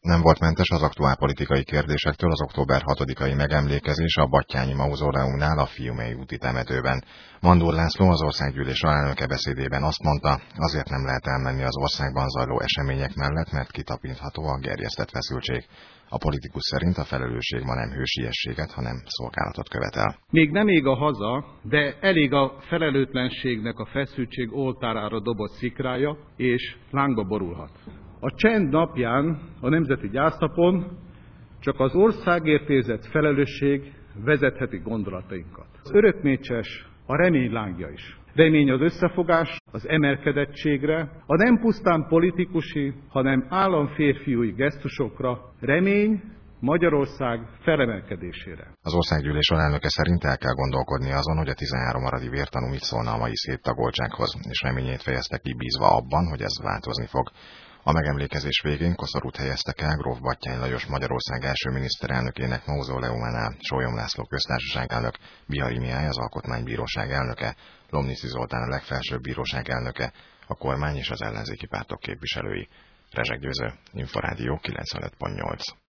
Nem volt mentes az aktuál politikai kérdésektől az október 6-ai megemlékezés a Batthyány Mauzóleumnál a Fiumei úti temetőben. Mandur László, az országgyűlés alelnöke beszédében azt mondta, azért nem lehet elmenni az országban zajló események mellett, mert kitapintható a gerjesztett feszültség. A politikus szerint a felelősség ma nem hősiességet, hanem szolgálatot követel. Még nem ég a haza, de elég a felelőtlenségnek a feszültség oltárára dobott szikrája, és lángba borulhat. A csend napján, a Nemzeti Gyásznapon csak az országért érzett felelősség vezetheti gondolatainkat. Az örökmécses a remény lángja is. Remény az összefogás, az emelkedettségre, a nem pusztán politikusi, hanem államférfiúi gesztusokra, remény Magyarország felemelkedésére. Az országgyűlés alelnöke szerint el kell gondolkodni azon, hogy a 13 aradi vértanú mit szólna a mai széttagoltsághoz, és reményét fejezte ki bízva abban, hogy ez változni fog. A megemlékezés végén koszorút helyeztek el gróf Batthyány Lajos Magyarország első miniszterelnökének mauzóleumánál, Sólyom László köztársaság elnök, Bihari Mihály az Alkotmánybíróság elnöke, Lomniczy Zoltán a legfelsőbb bíróság elnöke, a kormány és az ellenzéki pártok képviselői. Rezsek Győző, Inforádió 95.8.